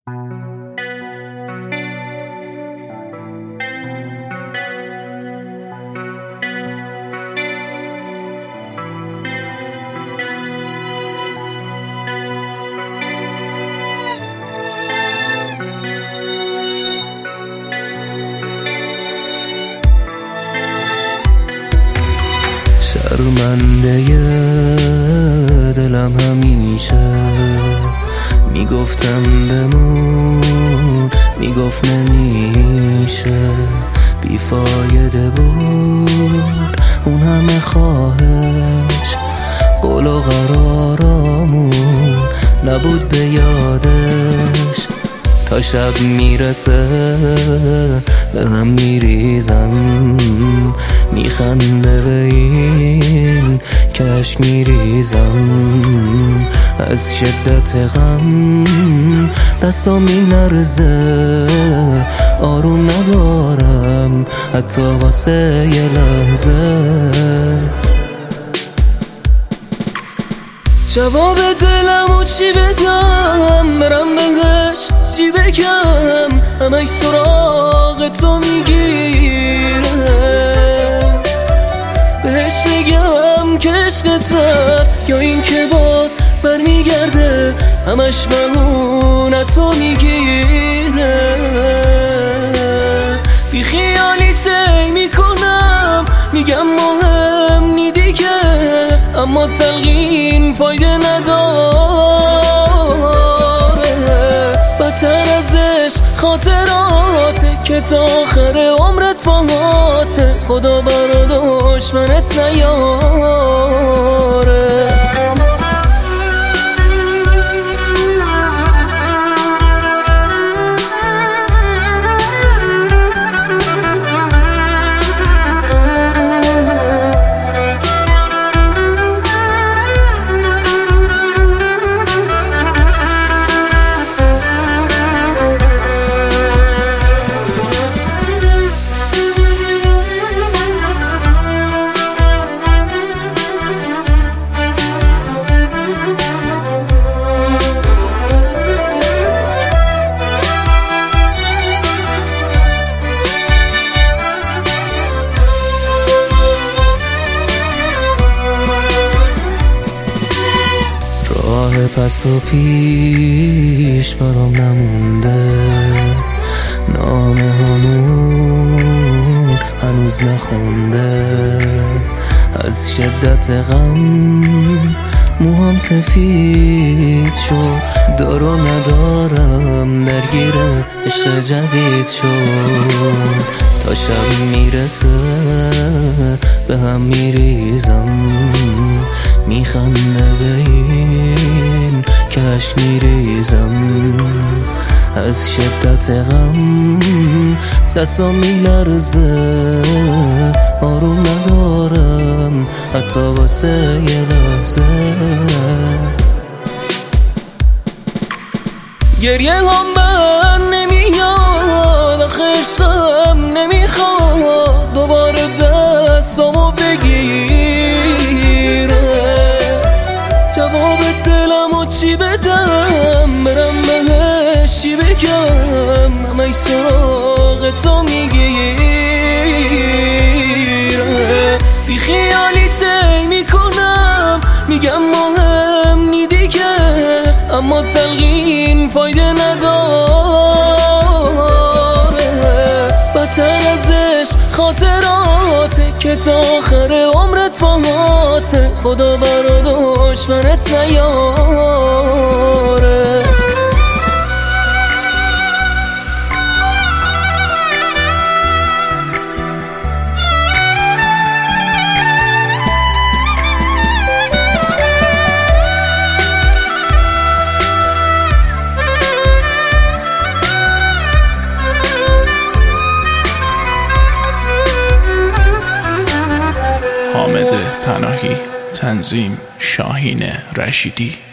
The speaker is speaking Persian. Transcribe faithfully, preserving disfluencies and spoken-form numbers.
شرمنده دلم همیشه میگفتم بمون، میگفت نمیشه. بیفایده بود اون همه خواهش، قول و قرارامون نبود به یادش. تا شب میرسه به هم میریزم، میخنده به این کش میریزم. از شدت غم دستم میلرزه، آروم ندارم حتی واسه یه لحظه. جواب دلمو چی بدم، برم بهش چی بگم؟ همش سراغ تو میگیره. بهش میگم که عشقته یا این که باز برمیگرده، همش مهونتو میگیره. بی خیالی تی میکنم، میگم مهم نی دیگه، اما تلقین فایده نداره. بدتر ازش خاطراته که تا آخر عمرت باهاته. خدا برا دشمنت نیاره. راه پس و پیش برام نمونده، نامه همون هنوز نخونده. از شدت غم موهام سفید شد، دار و ندارم درگیر عشق جدید شد. تا شب میرسه به هم میریزم، میخنده به این کش میریزم. از شدت غم دستم میلرزه، آروم ندارم حتی واسه یه لحظه. گریه هم بر نمیاد، آخه عشقم نمیخواد دوباره دستامو بگیره. جواب دلمو چی بدم، برم بهش چی بگم؟ همش سراغ تو میگیره. بی خیالی تی میکنم، میگم مهم نی دیگه، اما تلقین فایده نداره. بدتر ازش خاطراته که تا آخر عمرت باهاته. خدا برا دشمنت نیاره. حامد پناهی، تنظیم شاهین رشیدی.